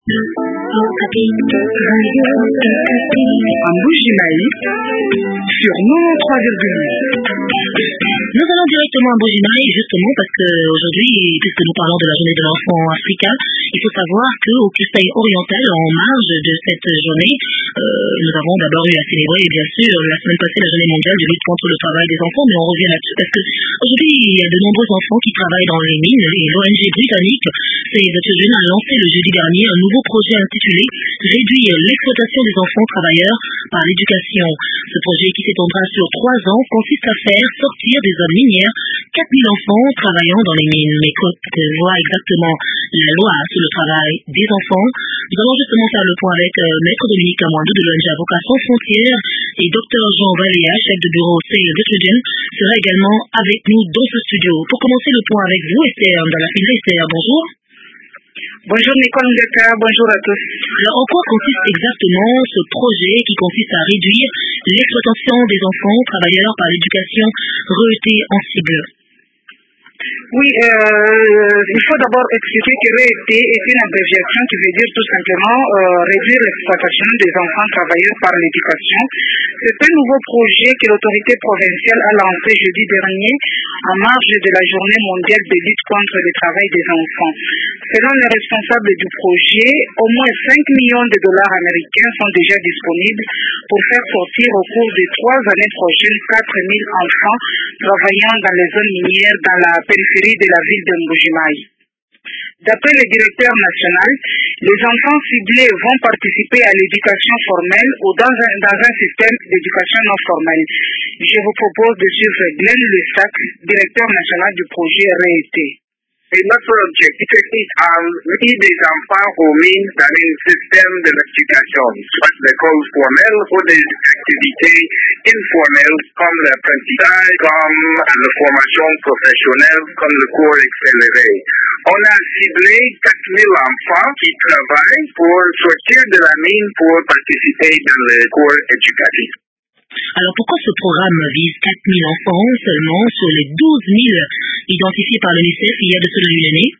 Mbujimai sur 93,8. Nous allons directement à Mbujimai justement parce que aujourd'hui, puisque nous parlons de la journée de l'enfant africain, il faut savoir qu'au Kasaï oriental, en marge de cette journée, nous avons d'abord eu à célébrer, bien sûr, la semaine passée, la journée mondiale de lutte contre le travail des enfants, mais on revient là-dessus parce que aujourd'hui, il y a de nombreux enfants qui travaillent dans les mines et l'ONG britannique Save the Children a lancé le jeudi dernier un nouveau projet intitulé Réduire l'exploitation des enfants travailleurs par l'éducation. Ce projet qui s'étendra sur 3 ans consiste à faire sortir des zones minières 4000 enfants travaillant dans les mines. Mais que voit exactement la loi sur le travail des enfants? Nous allons justement faire le point avec Maître Dominique Amandou de l'ONG Avocats sans frontières et Dr Jean Valéa, chef de bureau Save the Children, sera également avec nous dans ce studio. Pour commencer le point avec vous, Esther, dans la finale, Esther, bonjour. Bonjour Nicole Ndeka, bonjour à tous. Alors en quoi consiste exactement ce projet qui consiste à réduire l'exploitation des enfants travailleurs par l'éducation rejetée en cible? Oui, il faut d'abord expliquer que RET est une abréviation qui veut dire tout simplement réduire l'exploitation des enfants travailleurs par l'éducation. C'est un nouveau projet que l'autorité provinciale a lancé jeudi dernier en marge de la journée mondiale de lutte contre le travail des enfants. Selon les responsables du projet, au moins 5 millions de dollars américains sont déjà disponibles pour faire sortir au cours des 3 années prochaines 4000 enfants travaillant dans les zones minières dans la périphérie de la ville de Mbujimai. D'après le directeur national, les enfants ciblés vont participer à l'éducation formelle ou dans un système d'éducation non formelle. Je vous propose de suivre Glenn Lesac, directeur national du projet RET. Et notre objectif est d'amener des enfants aux mines dans un système de l'éducation, soit l'école formelle ou des activités informelles comme l'apprentissage, comme la formation professionnelle, comme le cours accéléré. On a ciblé 4000 enfants qui travaillent pour sortir de la mine pour participer dans le cours éducatif. Alors pourquoi ce programme vise 4000 enfants seulement sur les 12 000 identifiés par l'UNICEF il y a de cela une année?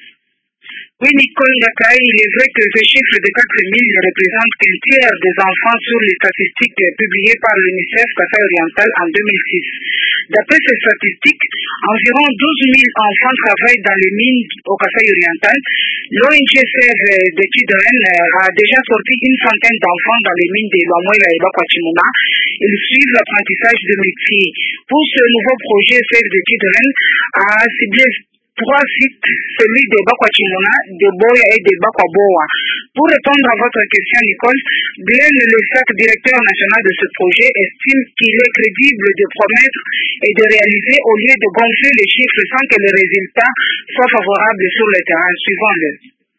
Oui, Nicole Ndeka, il est vrai que ce chiffre de 4000 représente qu'un tiers des enfants sur les statistiques publiées par l'UNICEF Kasaï oriental en 2006. D'après ces statistiques, environ 12 000 enfants travaillent dans les mines au Kasaï oriental. L'ONG Save the Children a déjà sorti une centaine d'enfants dans les mines de Lwamwela et Bakwachimuna. Ils suivent l'apprentissage de métier. Pour ce nouveau projet, Save the Children a ciblé 3 sites, celui de Bakwachimuna, de Boya et de Bakwaboa. Pour répondre à votre question, Nicole, Glenn Lesac, directeur national de ce projet, estime qu'il est crédible de promettre et de réaliser au lieu de gonfler les chiffres sans que les résultats soient favorables sur le terrain. Suivons-le.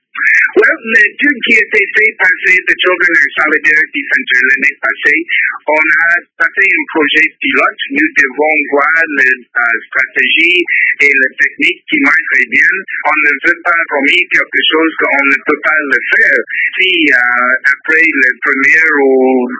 L'étude qui a été faite par Save the Children et Solidarity Center l'année passée, on a passé un projet pilote. Nous devons voir la stratégie et la technique qui marche très bien. On ne veut pas promettre quelque chose qu'on ne peut pas le faire. Si après le premier ou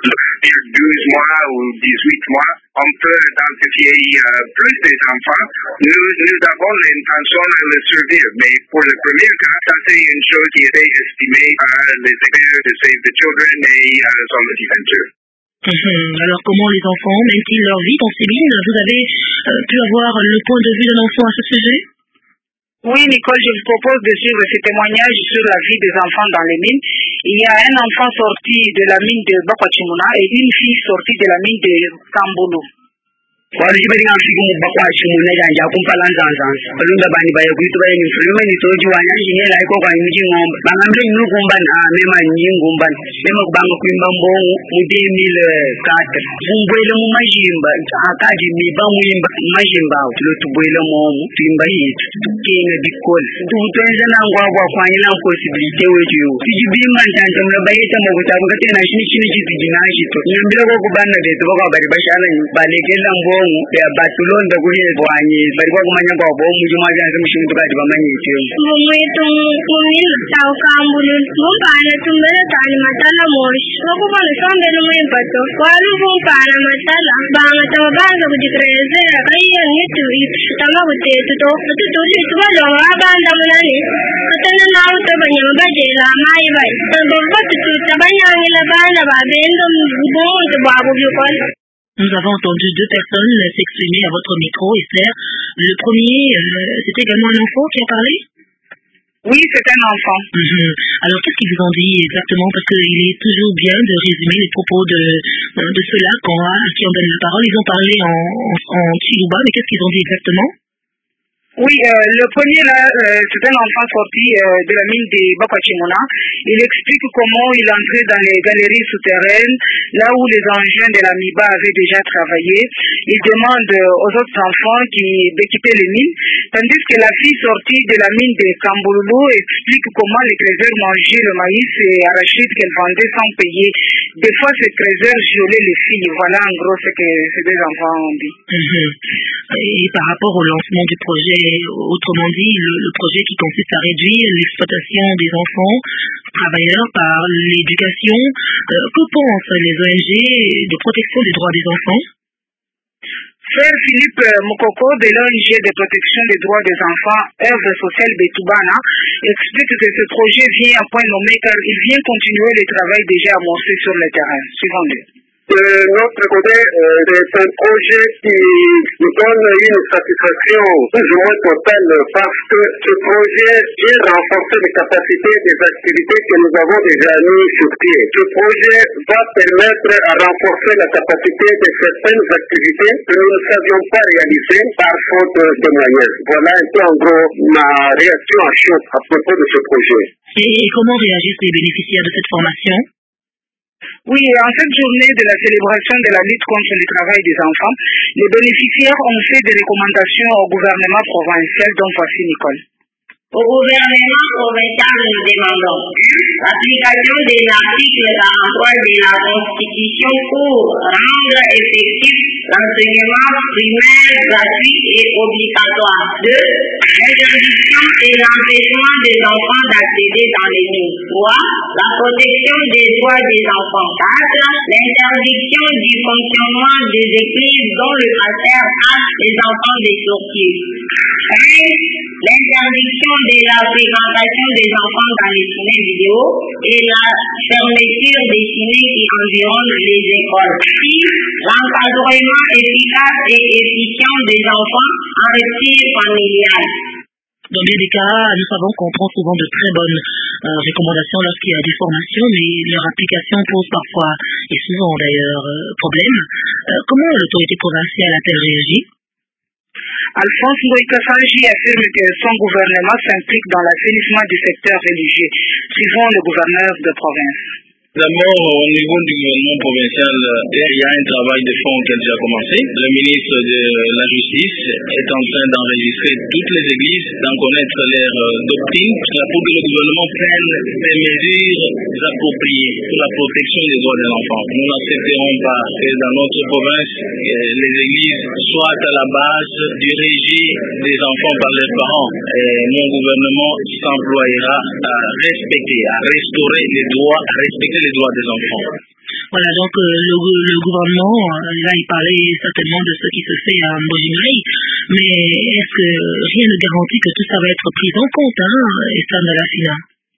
12 mois ou 18 mois, on peut identifier plus des enfants, nous avons l'intention de le servir. Mais pour le premier cas, ça c'est une chose qui était estimée par les experts de Save the Children et Solidarity Center. Alors comment les enfants mènent-ils leur vie dans ces mines? Vous avez pu avoir le point de vue d'un enfant à ce sujet? Oui, Nicole, je vous propose de suivre ce témoignage sur la vie des enfants dans les mines. Il y a un enfant sorti de la mine de Bakwachimuna et une fille sortie de la mine de Kambulu. Wali jibari nga mfiki mu Bakwachimuna janja kumpala nzanzansa balunda bani baye kuitu baye ni frema ni toji wanyanji ne la iko kwa nyingi ngomba bangambe ni ngomba na mema nyingi ngomba mema kubanga kuimba mbongo mu 2004 bumbwele mu majimba akaji miba muimba majimba lo tubwele mu timba yitu tukene bikol tutenza na ngwagwa kwanyila possibility weju tijibimba njanja mla bayeta mu butabuka tena shini chitijinaji to nyambira ko kubana beto baka bari bashala balekela mbo bomu ya batulonda kuli bwanyi bali kwa kumanya kwa bomu juma janze mushindu kati bamanye ityo mumwitu mumina taukambulu mumpana tumbele tani matala moshi wakubona sombe numwempato walu mumpana matala banga tababanza kujikrezera kaiya nitu itama kutetu to tutuli tubalonga abanda munani katana nawo tabanyama bajela amayi bai tababatu tutabanyangila bana babendo mbuntu bwabo byukol. Nous avons entendu deux personnes s'exprimer à votre micro, Esther. Le premier, c'était également un enfant qui a parlé? Oui, c'est un enfant. Alors, qu'est-ce qu'ils vous ont dit exactement? Parce qu'il est toujours bien de résumer les propos de ceux-là à qui on donne la parole. Ils ont parlé en Chiluba, mais qu'est-ce qu'ils ont dit exactement? Oui, le premier là, c'est un enfant sorti de la mine de Bakwachimona. Il explique comment il entrait dans les galeries souterraines, là où les engins de la MIBA avaient déjà travaillé. Il demande aux autres enfants d'équiper les mines, tandis que la fille sortie de la mine de Kamboulou explique comment les trésors mangeaient le maïs et arachide qu'elle vendait sans payer. Des fois, ces trésors violaient les filles. Voilà en gros ce que ces deux enfants ont dit. Et par rapport au lancement du projet, autrement dit, le projet qui consiste à réduire l'exploitation des enfants travailleurs par l'éducation, que pensent les ONG de protection des droits des enfants? Frère Philippe Mokoko de l'ONG de protection des droits des enfants, œuvre sociale Betubana, explique que ce projet vient à point nommé car il vient continuer le travail déjà amorcé sur le terrain. Suivons-le. De notre côté, c'est un projet qui nous donne une satisfaction plus ou moins totale parce que ce projet vient renforcer les capacités des activités que nous avons déjà mis sur pied. Ce projet va permettre à renforcer la capacité de certaines activités que nous ne savions pas réaliser par faute de moyens. Voilà un peu en gros ma réaction à chaud à propos de ce projet. Et comment réagissent les bénéficiaires de cette formation? Oui, en cette journée de la célébration de la lutte contre le travail des enfants, les bénéficiaires ont fait des recommandations au gouvernement provincial, dont voici Nicole. Au gouvernement provincial, nous demandons l'application de l'article 43 de la Constitution pour rendre effectif l'enseignement primaire gratuit et obligatoire. 2. L'interdiction et l'empêchement des enfants d'accéder dans les mines. 3. La protection des droits des enfants. 4. L'interdiction du fonctionnement des églises dont le pasteur a les enfants des sorciers. 5. L'interdiction de la fréquentation des enfants dans les ciné vidéo et la fermeture des ciné qui environnent les écoles. 6. L'encadrement efficace et efficient des enfants en rupture familiale. Dans bien des cas, nous savons qu'on prend souvent de très bonnes recommandations lorsqu'il y a des formations, mais leur application pose parfois, et souvent d'ailleurs, problème. Comment l'autorité provinciale a-t-elle réagi? Alphonse Ngoïka-Sanji affirme que son gouvernement s'implique dans l'assainissement du secteur religieux, suivant le gouverneur de province. D'abord, au niveau du gouvernement provincial, il y a un travail de fond qui a déjà commencé. Le ministre de la Justice est en train d'enregistrer toutes les églises, d'en connaître leurs doctrines, pour que le gouvernement prenne des mesures appropriées pour la protection des droits de l'enfant. Nous n'accepterons pas que dans notre province, les églises soient à la base du régime des enfants par leurs parents. Mon gouvernement s'employera à respecter, à restaurer les droits, à respecter les droits des enfants. Voilà, donc le gouvernement, là il parlait certainement de ce qui se fait à Mbojimai, mais est-ce que rien ne garantit que tout ça va être pris en compte, Esther Ndalafina?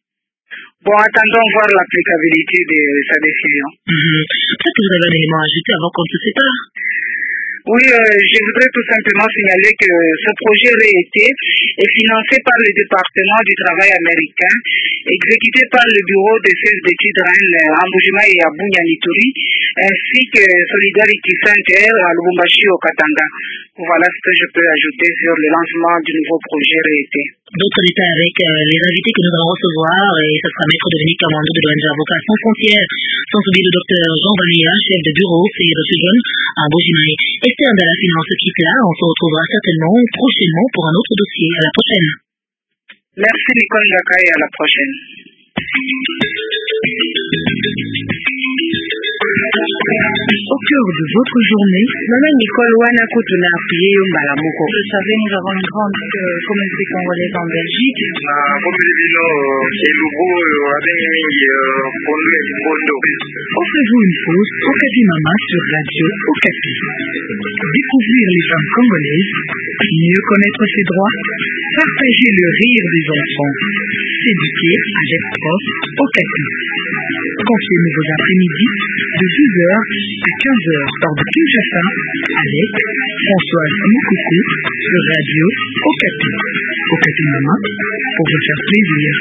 Bon, attendons voir l'applicabilité de sa décision. Peut-être que vous avez un élément à ajouter avant qu'on se sépare. Oui, je voudrais tout simplement signaler que ce projet RET est financé par le département du travail américain, exécuté par le bureau des services d'études Rennes à Mbujima et à Bunyani-Turi, ainsi que Solidarity Center à Lubumbashi au Katanga. Voilà ce que je peux ajouter sur le lancement du nouveau projet RET. D'autres détails avec les invités que nous allons recevoir, et ce sera Maître Dominique Kamando de l'ONG Avocats Sans Frontières, sans oublier le docteur Jean Vanilla, chef de bureau CIE à Mbujimai. Esther Ndalafina, on se quitte là, on se retrouvera certainement prochainement pour un autre dossier. À la prochaine. Merci Nicole Ngaka et à la prochaine. Au cœur de votre journée, Maman Nicole Wanako appuyé au Malamoko. vous savez, nous avons une grande communauté congolaise en Belgique. Offrez-vous une pause Okapi Mama sur Radio Okapi. Découvrir les femmes congolaises, mieux connaître ses droits, partager le rire des enfants, s'éduquer avec prof Okapi. Confiez-nous vos après-midi de 12h à 15h hors de Kinshasa avec Françoise Moukoukou sur Radio Okapi. Okapi Mama pour vous faire plaisir.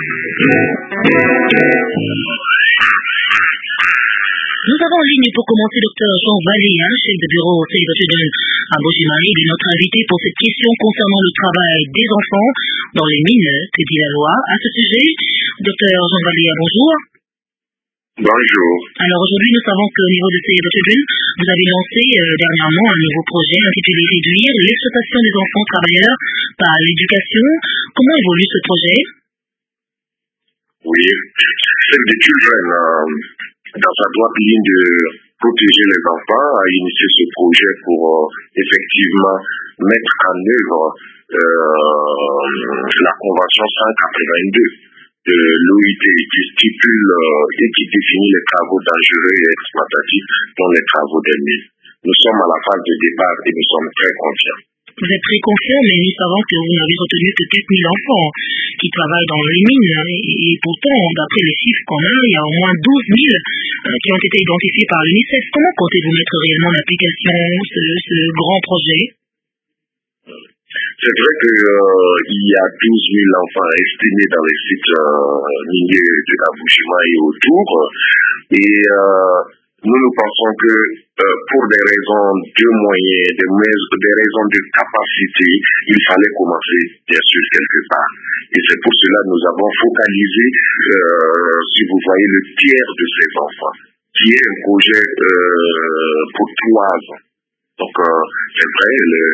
Nous avons en ligne pour commencer Dr Jean Valéa, chef de bureau au Save the Children à Buji-Mayi. Il est notre invité pour cette question concernant le travail des enfants dans les mines. Que dit la loi à ce sujet? Dr Jean Valéa, bonjour. Bonjour. Alors aujourd'hui, nous savons qu'au niveau de Save the Children, vous avez lancé dernièrement un nouveau projet intitulé Réduire l'exploitation des enfants travailleurs par l'éducation. Comment évolue ce projet? Oui, Save the Children, dans sa droite ligne de protéger les enfants, a initié ce projet pour effectivement mettre en œuvre la Convention 182 de l'OIT qui stipule et qui définit les travaux dangereux et exploitatifs dont les travaux des mines. Nous sommes à la phase de départ et nous sommes très confiants. Vous êtes très confiant, mais nous savons que vous n'avez retenu que 4000 enfants qui travaillent dans les mines. Et pourtant, d'après les chiffres qu'on a, il y a au moins 12 000 qui ont été identifiés par l'UNICEF. Comment comptez-vous mettre réellement en application ce grand projet? C'est vrai qu'il y a 12 000 enfants estimés dans les sites miniers de la Buji-Mayi et autour. Et nous pensons que pour des raisons de moyens, des raisons de capacité, il fallait commencer bien sûr quelque part. Et c'est pour cela que nous avons focalisé, si vous voyez, le tiers de ces enfants, qui est un projet pour 3 ans. Donc, c'est vrai,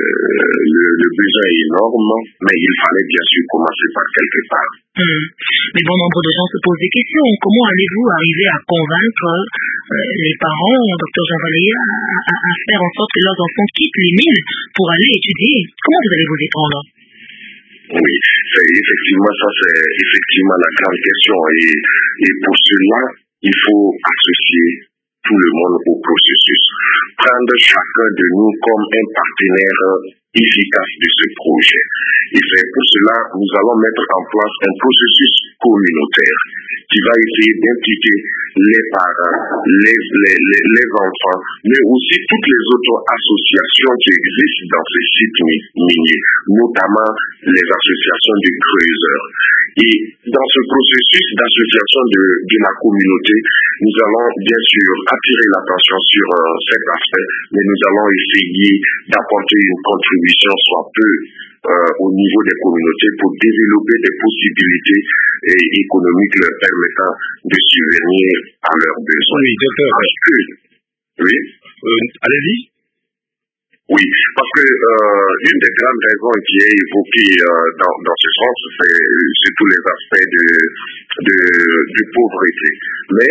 le besoin est énorme, mais il fallait bien sûr commencer par quelque part. Mais bon nombre de gens se posent des questions. Comment allez-vous arriver à convaincre les parents, Dr Jean Valéa, à faire en sorte que leurs enfants quittent les mines pour aller étudier? Comment vous allez vous y prendre? Oui, ça c'est effectivement la grande question. Et pour cela, il faut associer tout le monde au processus. Prendre chacun de nous comme un partenaire efficace de ce projet. Et c'est pour cela que nous allons mettre en place un processus communautaire qui va essayer d'impliquer les parents, les enfants, mais aussi toutes les autres associations qui existent dans ces sites miniers, notamment les associations de creuseurs. Et dans ce processus d'association de la communauté, nous allons bien sûr attirer l'attention sur cet aspect, mais nous allons essayer d'apporter une contribution soit peu au niveau des communautés pour développer des possibilités économiques leur permettant de subvenir à leurs besoins. Oui, docteur. Oui. Allez-y. Oui, parce que une des grandes raisons qui est évoquée dans ce sens, c'est tous les aspects de pauvreté. Mais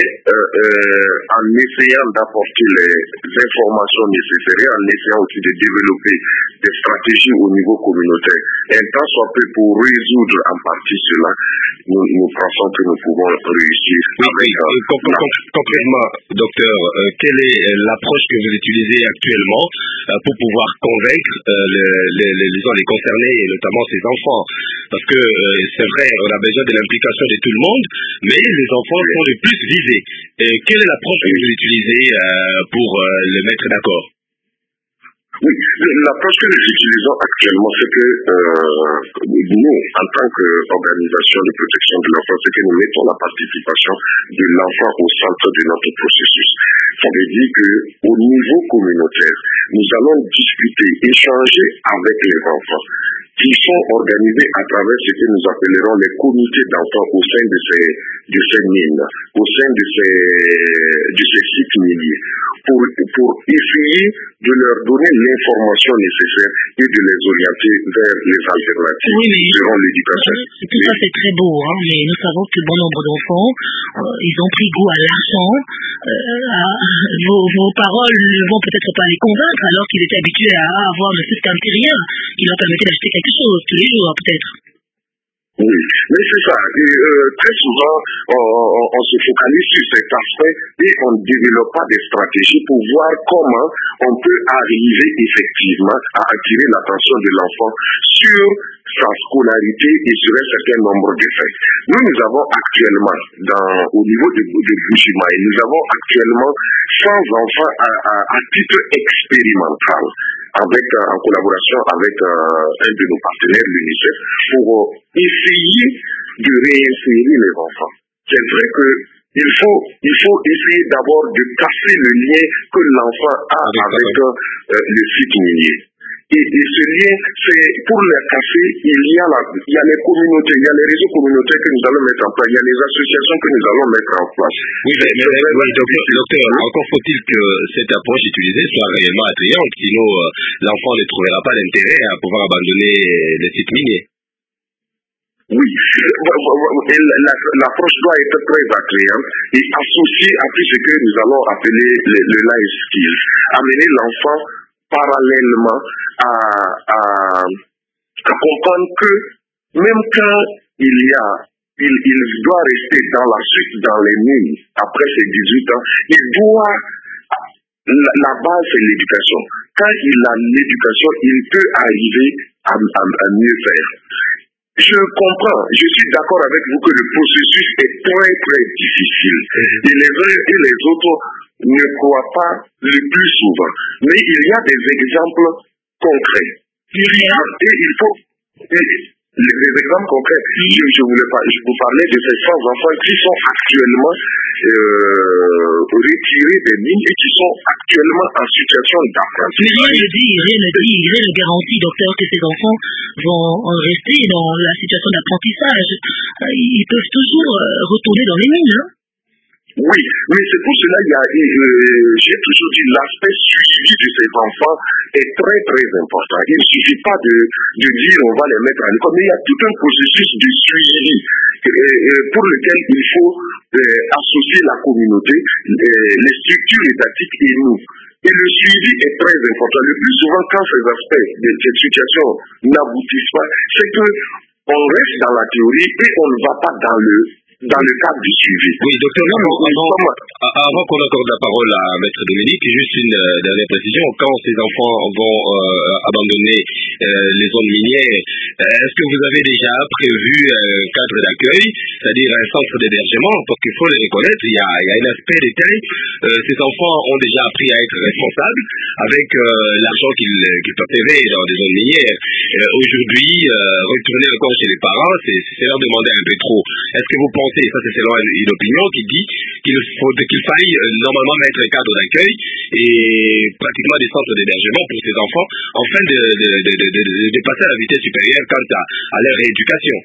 en essayant d'apporter les informations nécessaires et en essayant aussi de développer des stratégies au niveau communautaire, un temps soit peu pour résoudre en partie cela, nous pensons que nous pouvons réussir. Concrètement, docteur, quelle est l'approche que vous utilisez actuellement pour pouvoir convaincre les concernés et notamment ces enfants? Parce que c'est vrai, on a besoin de l'implication de tout le monde, mais les enfants sont le plus visés. Quelle est l'approche que vous utilisez pour les mettre d'accord? Oui, l'approche que nous utilisons actuellement, c'est que nous, en tant qu'organisation de protection de l'enfant, c'est que nous mettons la participation de l'enfant au centre de notre processus. Ça veut dire qu'au niveau communautaire, nous allons discuter, échanger avec les enfants. qui sont organisés à travers ce que nous appellerons les comités d'enfants au sein de ces mines, au sein de ces sites miniers, pour essayer de leur donner l'information nécessaire et de les orienter vers les alternatives durant l'éducation. Tout ça c'est très beau, hein, mais nous savons que bon nombre d'enfants, ils ont pris goût à l'argent. Vos paroles ne vont peut-être pas les convaincre alors qu'ils étaient habitués à avoir ne fût qu'un petit rien qui leur permettait d'acheter quelque chose tous les jours peut-être. Oui, mais c'est ça. Et, très souvent, on se focalise sur cet aspect et on ne développe pas des stratégies pour voir comment on peut arriver effectivement à attirer l'attention de l'enfant sur sa scolarité et sur un certain nombre d'effets. Nous avons actuellement, au niveau de Bujimaï, nous avons actuellement 100 enfants à titre expérimental, en collaboration avec un de nos partenaires, l'UNICEF, pour essayer de réinsérer les enfants. C'est vrai que il faut essayer d'abord de casser le lien que l'enfant a avec le site minier. Et ce lien, c'est pour le casser, il y a les communautés, il y a les réseaux communautaires que nous allons mettre en place, il y a les associations que nous allons mettre en place. Oui, docteur, encore faut-il que cette approche utilisée soit réellement attrayante, sinon l'enfant ne trouvera pas d'intérêt à pouvoir abandonner les sites miniers. Oui, l'approche doit être très attrayante et associée à tout ce que nous allons appeler le life skills. Amener l'enfant parallèlement à comprendre que même quand il doit rester dans les mines après ses 18 ans, la base c'est l'éducation. Quand il a l'éducation, il peut arriver à mieux faire. Je comprends, je suis d'accord avec vous que le processus est très très difficile. Et les uns et les autres ne croient pas le plus souvent. Mais il y a des exemples concrets. Les exemples concrets, je vous parlais de ces 100 enfants qui sont actuellement retirés des mines et qui sont actuellement en situation d'apprentissage. Mais rien ne garantit, docteur, que ces enfants vont rester dans la situation d'apprentissage. Ils peuvent toujours retourner dans les mines, hein? Oui, mais c'est pour cela j'ai toujours dit l'aspect suivi de ces enfants est très très important. Il ne suffit pas de dire on va les mettre à l'école, mais il y a tout un processus de suivi pour lequel il faut associer la communauté, les structures étatiques et nous. Et le suivi est très important. Le plus souvent, quand ces aspects de cette situation n'aboutissent pas, c'est que on reste dans la théorie et on ne va pas dans le cadre du suivi. Oui, docteur, avant qu'on accorde la parole à Maître Dominique, juste une dernière précision. Quand ces enfants vont abandonner les zones minières, est-ce que vous avez déjà prévu un cadre d'accueil, c'est-à-dire un centre d'hébergement? Parce qu'il faut le reconnaître, il y a un aspect détail. Ces enfants ont déjà appris à être responsables avec l'argent qu'ils percevaient dans les zones minières. Aujourd'hui, retourner encore chez les parents, c'est leur demander un peu trop. Est-ce que vous pensez, ça c'est selon une opinion qui dit qu'il faille normalement mettre un cadre d'accueil et pratiquement des centres d'hébergement pour ces enfants afin de passer à la vitesse supérieure quant à leur rééducation?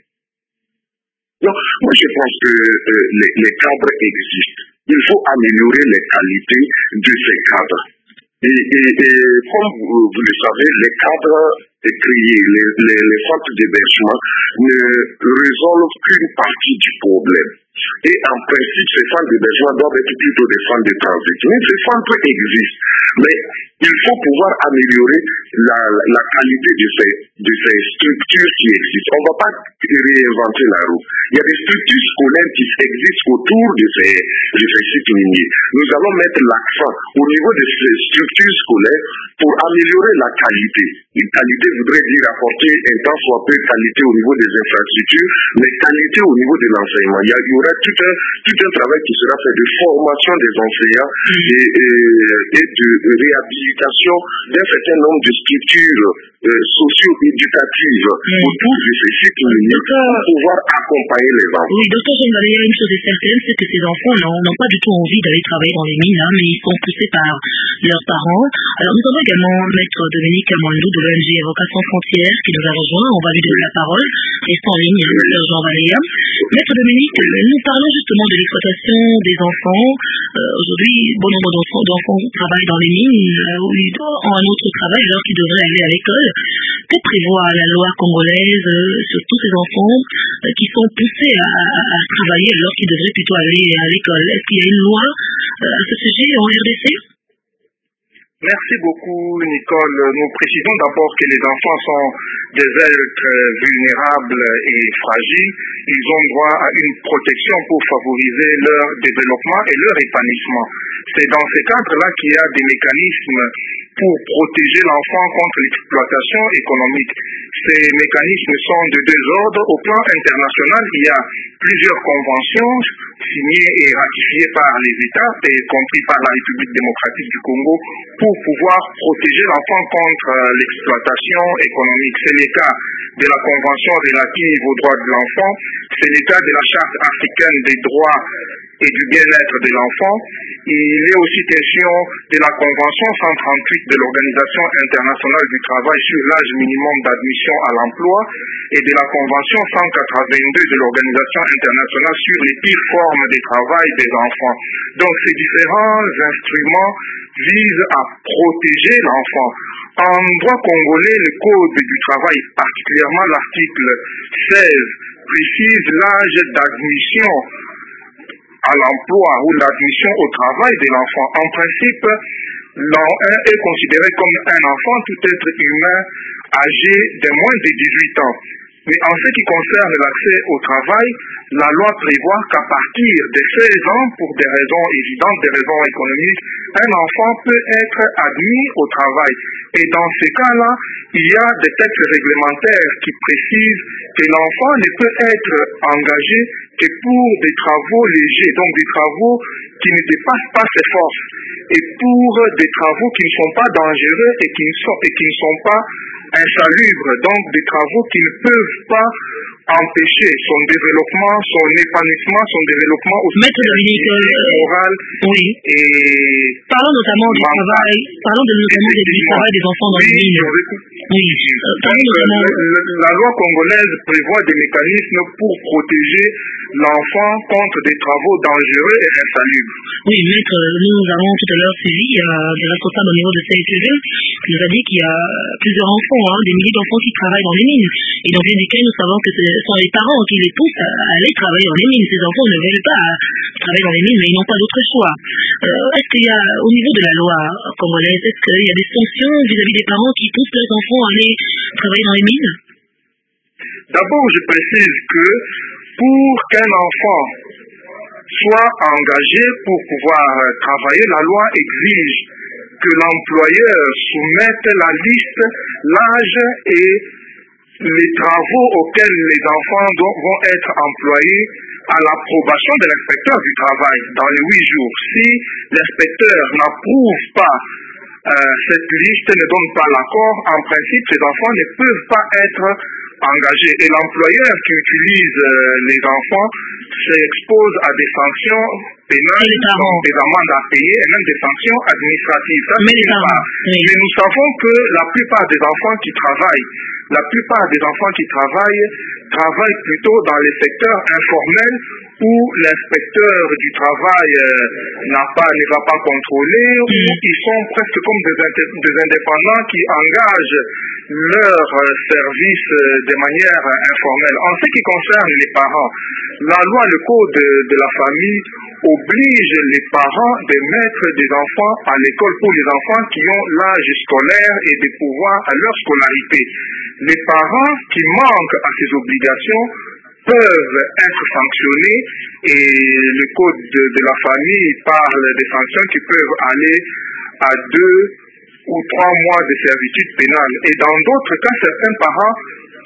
Non, moi je pense que les cadres existent. Il faut améliorer les qualités de ces cadres. Et comme vous le savez, les cadres créés, les centres d'hébergement ne résolvent qu'une partie du problème. Et en principe, ces centres d'hébergement doivent être plutôt des centres de transit. Mais ces centres existent. Mais il faut pouvoir améliorer la qualité de ces structures qui existent. On ne va pas réinventer la roue. Il y a des structures scolaires qui existent autour de ces sites miniers. Nous allons mettre l'accent au niveau de ces structures scolaires pour améliorer la qualité. Une qualité voudrait dire apporter un tant soit peu de qualité au niveau des infrastructures, mais qualité au niveau de l'enseignement. Il y aura aura tout un travail qui sera fait de formation des enseignants et de réhabilitation d'un certain nombre de structures socio-éducatives autour de ces cycles pour pouvoir accompagner les enfants. Oui, docteur Jean-Valéry, une chose est certaine, c'est que ces enfants n'ont pas du tout envie d'aller travailler dans les mines, mais ils sont poussés par leurs parents. Alors nous avons également Maître Dominique Mwandou de l'ONG Avocats sans frontières qui nous a rejoint. On va lui donner la parole. Restons en ligne, docteur Jean-Valéry. Maître Dominique, nous parlons justement de l'exploitation des enfants. Aujourd'hui, bon nombre d'enfants travaillent dans les mines ou ont un autre travail alors qu'ils devraient aller à l'école. Que prévoit la loi congolaise sur tous ces enfants qui sont poussés à travailler alors qu'ils devraient plutôt aller à l'école? Est-ce qu'il y a une loi à ce sujet en RDC? Merci beaucoup, Nicole. Nous précisons d'abord que les enfants sont des êtres vulnérables et fragiles. Ils ont droit à une protection pour favoriser leur développement et leur épanouissement. C'est dans ce cadre-là qu'il y a des mécanismes pour protéger l'enfant contre l'exploitation économique. Ces mécanismes sont de deux ordres. Au plan international, il y a plusieurs conventions signées et ratifiées par les États, y compris par la République démocratique du Congo, pour pouvoir protéger l'enfant contre l'exploitation économique. C'est le cas de la Convention relative aux droits de l'enfant, c'est le cas de la Charte africaine des droits et du bien-être de l'enfant. Il est aussi question de la Convention 138 de l'Organisation internationale du travail sur l'âge minimum d'admission à l'emploi et de la Convention 182 de l'Organisation internationale sur les pires formes de travail des enfants. Donc ces différents instruments visent à protéger l'enfant. En droit congolais, le Code du travail, particulièrement l'article 16, précise l'âge d'admission à l'emploi ou l'admission au travail de l'enfant. En principe, l'enfant est considéré comme un enfant, tout être humain âgé de moins de 18 ans. Mais en ce qui concerne l'accès au travail, la loi prévoit qu'à partir de 16 ans, pour des raisons évidentes, des raisons économiques, un enfant peut être admis au travail. Et dans ces cas-là, il y a des textes réglementaires qui précisent que l'enfant ne peut être engagé que pour des travaux légers, donc des travaux qui ne dépassent pas ses forces, et pour des travaux qui ne sont pas dangereux et qui ne sont pas insalubres, donc des travaux qui ne peuvent pas empêcher son développement, son épanouissement, son développement aussi moral. Oui. Et parlons notamment du travail, du travail des enfants dans les mines. Oui. La loi congolaise prévoit des mécanismes pour protéger l'enfant contre des travaux dangereux et insalubres. Oui, maître, nous avons tout à l'heure suivi des responsables au niveau de CICV qui nous a dit qu'il y a plusieurs enfants, des milliers d'enfants qui travaillent dans les mines. Et dans bien des cas, nous savons que ce sont les parents qui les poussent à aller travailler dans les mines. Ces enfants ne veulent pas travailler dans les mines, mais ils n'ont pas d'autre choix. Est-ce qu'il y a, au niveau de la loi congolaise, est-ce qu'il y a des sanctions vis-à-vis des parents qui poussent leurs enfants à aller travailler dans les mines? D'abord, je précise que pour qu'un enfant soit engagé pour pouvoir travailler, la loi exige que l'employeur soumette la liste, l'âge et les travaux auxquels les enfants vont être employés à l'approbation de l'inspecteur du travail dans les 8 jours. Si l'inspecteur n'approuve pas cette liste, ne donne pas l'accord, en principe, ces enfants ne peuvent pas être engagés. Et l'employeur qui utilise les enfants s'expose à des sanctions pénales, des amendes à payer et même des sanctions administratives. Ça, mais nous savons que la plupart des enfants qui travaillent travaillent plutôt dans les secteurs informels où l'inspecteur du travail ne va pas contrôler, où ils sont presque comme des indépendants qui engagent leur service de manière informelle. En ce qui concerne les parents, la loi, le code de la famille oblige les parents de mettre des enfants à l'école pour les enfants qui ont l'âge scolaire et de pouvoir à leur scolarité. Les parents qui manquent à ces obligations peuvent être sanctionnés et le code de la famille parle des sanctions qui peuvent aller à 2 ou 3 mois de servitude pénale. Et dans d'autres cas, certains parents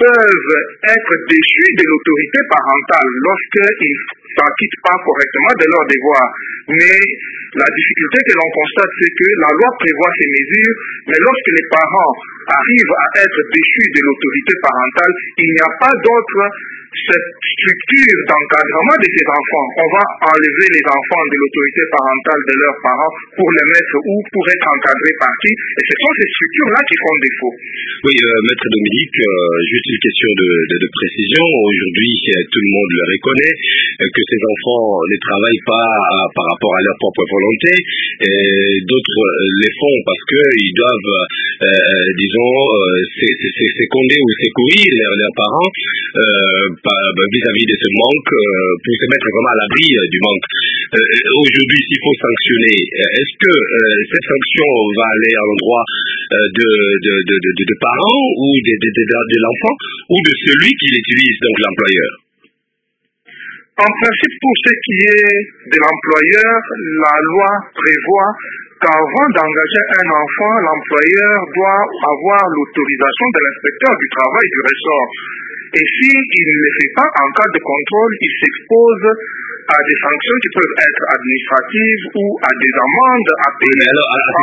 peuvent être déchus de l'autorité parentale lorsqu'ils ne s'acquittent pas correctement de leurs devoirs. Mais la difficulté que l'on constate, c'est que la loi prévoit ces mesures, mais lorsque les parents arrivent à être déchus de l'autorité parentale, il n'y a pas d'autre cette structure d'encadrement de ces enfants. On va enlever les enfants de l'autorité parentale de leurs parents pour les mettre où, pour être encadrés par qui? Et ce sont ces structures-là qui font défaut. Oui, Maître Dominique, juste une question de précision. Aujourd'hui, tout le monde le reconnaît, que ces enfants ne travaillent pas par rapport à leur propre volonté. D'autres les font parce qu'ils doivent, disons, seconder ou secourir leurs parents vis-à-vis de ce manque, pour se mettre vraiment à l'abri du manque. Aujourd'hui, s'il faut sanctionner, est-ce que cette sanction va aller à l'endroit de parents ou de l'enfant ou de celui qui l'utilise, donc l'employeur? En principe, pour ce qui est de l'employeur, la loi prévoit qu'avant d'engager un enfant, l'employeur doit avoir l'autorisation de l'inspecteur du travail du ressort. Et s'il ne le fait pas, en cas de contrôle, il s'expose à des sanctions qui peuvent être administratives ou à des amendes à payer. Mais alors, à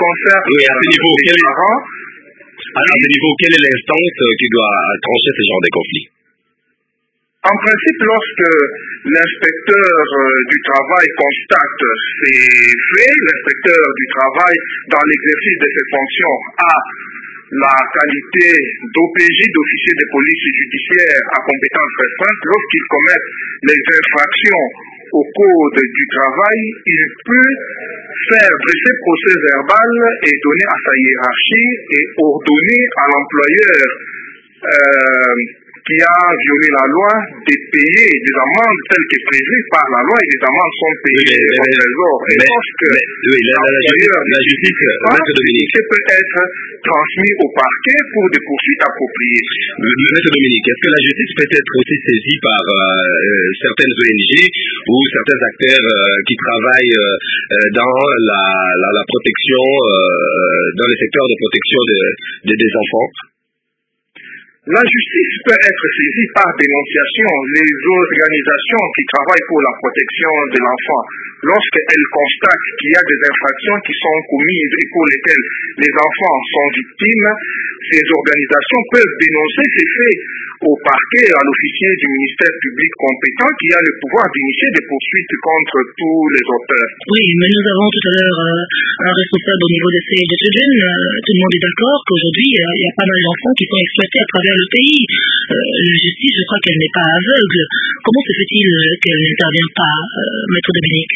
ce niveau, quelle est l'instance qui doit trancher ce genre de conflit? En principe, lorsque l'inspecteur du travail constate ces faits, l'inspecteur du travail, dans l'exercice de ses fonctions, a la qualité d'OPJ, d'officier de police judiciaire à compétence restreinte. Lorsqu'il commet les infractions au code du travail, il peut faire dresser procès verbal et donner à sa hiérarchie et ordonner à l'employeur qui a violé la loi de payer des amendes telles que prévues par la loi, et les amendes sont payées au trésor. Et lorsque la justice peut être transmis au parquet pour des poursuites appropriées. Maître Dominique, est-ce que la justice peut être aussi saisie par certaines ONG ou certains acteurs qui travaillent dans la protection, dans le secteur de protection des enfants? La justice peut être saisie par dénonciation. Les organisations qui travaillent pour la protection de l'enfant, lorsqu'elles constatent qu'il y a des infractions qui sont commises et pour lesquelles les enfants sont victimes, ces organisations peuvent dénoncer ces faits au parquet et à l'officier du ministère public compétent qui a le pouvoir d'initier des poursuites contre tous les auteurs. Oui, mais nous avons tout à l'heure un responsable au niveau de Save the Children. Tout le monde est d'accord qu'aujourd'hui, il y a pas mal d'enfants qui sont exploités à travers le pays. La justice, je crois qu'elle n'est pas aveugle. Comment se fait-il qu'elle n'intervient pas, Maître Dominique?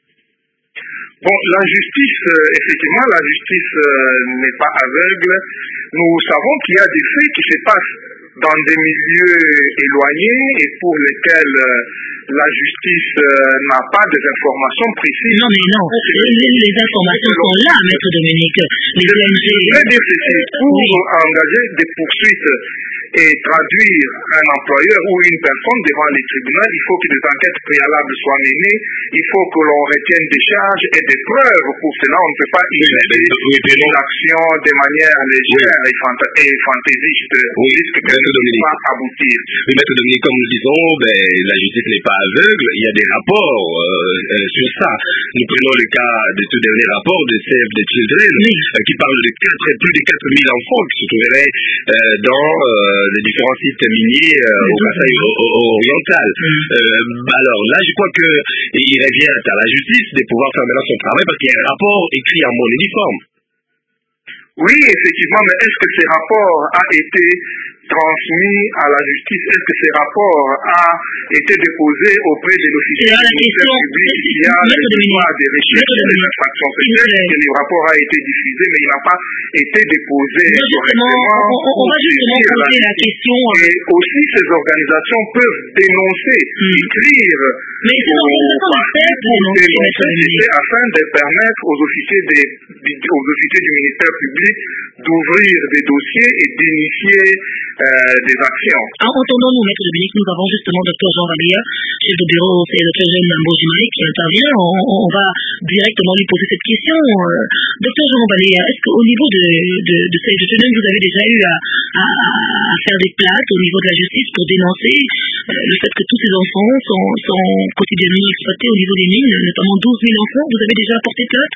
Bon, la justice, effectivement, la justice n'est pas aveugle. Nous savons qu'il y a des faits qui se passent dans des milieux éloignés et pour lesquels la justice n'a pas des informations précises. Non, mais non, les informations sont là, Maître Dominique. Les ONG... Très difficile pour engager des poursuites et traduire un employeur ou une personne devant les tribunaux. Il faut que des enquêtes préalables soient menées, il faut que l'on retienne des charges et des preuves. Pour cela, on ne peut pas imaginer une action de manière légère et fantaisiste. Oui, risque de pas aboutir. Oui, Maître Dominique, comme nous disons, la justice n'est pas aveugle. Il y a des rapports sur ça. Nous prenons le cas de ce dernier rapport de Save the Children qui parle de plus de 4000 enfants qui se trouveraient dans les différents sites miniers au Kasaï oriental. Alors là, je crois qu'il revient à la justice de pouvoir faire maintenant son travail parce qu'il y a un rapport écrit en mon uniforme. Oui, effectivement, mais est-ce que ce rapport a été transmis à la justice? Est-ce que ce rapport a été déposé auprès de l'officier du ministère public qui a le pouvoir de rechercher les infractions? Peut-être que le rapport a été diffusé, mais il n'a pas été déposé correctement. On va justement poser la question. Et aussi, ces organisations peuvent dénoncer, écrire afin de permettre aux officiers du ministère public d'ouvrir des dossiers et d'initier des actions. Entendons-nous, Maître Dominique, nous avons justement Dr Jean Valéa, chef de bureau au Dr Jeune Mbojimai, qui intervient. On va directement lui poser cette question. Dr Jean Valéa, est-ce qu'au niveau de cette jeune, vous avez déjà eu à faire des plaintes au niveau de la justice pour dénoncer le fait que tous ces enfants sont quotidiennement exploités au niveau des mines, notamment 12 000 enfants? Vous avez déjà apporté plainte?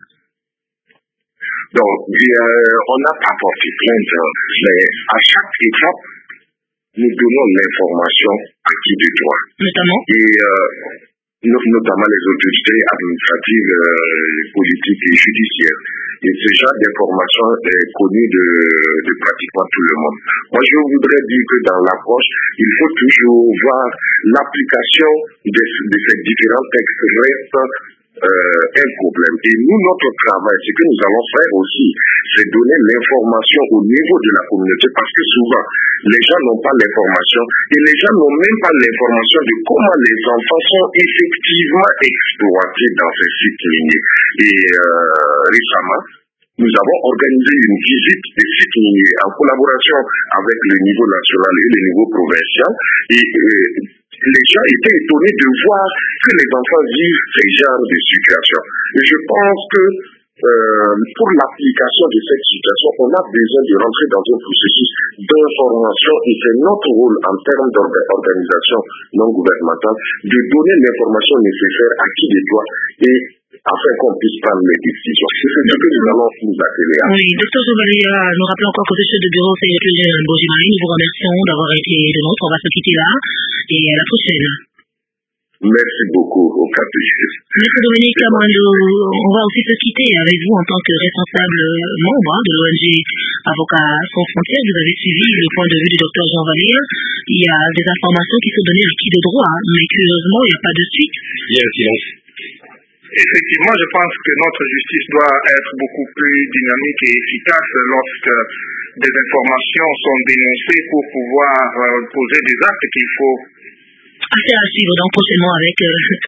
Donc, on n'a pas porté plainte, mais à chaque étape, nous donnons l'information à qui de droit. Notamment? Et notamment les autorités administratives, politiques et judiciaires. Et ce genre d'information est connu de pratiquement tout le monde. Moi, je voudrais dire que dans l'approche, il faut toujours voir l'application de ces différents textes reste un problème. Et nous, notre travail, ce que nous allons faire aussi, c'est donner l'information au niveau de la communauté, parce que souvent, les gens n'ont pas l'information et les gens n'ont même pas l'information de comment les enfants sont effectivement exploités dans ces sites miniers. Et récemment, nous avons organisé une visite des sites miniers en collaboration avec le niveau national et le niveau provincial. Et les gens étaient étonnés de voir que les enfants vivent ces genres de situations. Et je pense que pour l'application de cette situation, on a besoin de rentrer dans un processus d'information et c'est notre rôle en termes d'organisation non gouvernementale de donner l'information nécessaire à qui de droit et afin qu'on puisse prendre les décisions. C'est ce que nous allons nous atteler à. Oui, Dr Jean-Valéa, nous rappelons encore que le chef de bureau, c'est le Jeune Mbojimai. Nous vous remercions d'avoir été de nôtre. On va se quitter là et à la prochaine. Merci beaucoup au catéchisme. Maître Dominique Kamando, on va aussi se quitter avec vous en tant que responsable membre de l'ONG Avocats sans frontières. Vous avez suivi le point de vue du Dr Jean Valéa. Il y a des informations qui sont données à qui de droit, mais curieusement, il n'y a pas de suite. Il y a un silence. Effectivement, je pense que notre justice doit être beaucoup plus dynamique et efficace lorsque des informations sont dénoncées pour pouvoir poser des actes qu'il faut. Affaire à suivre donc prochainement avec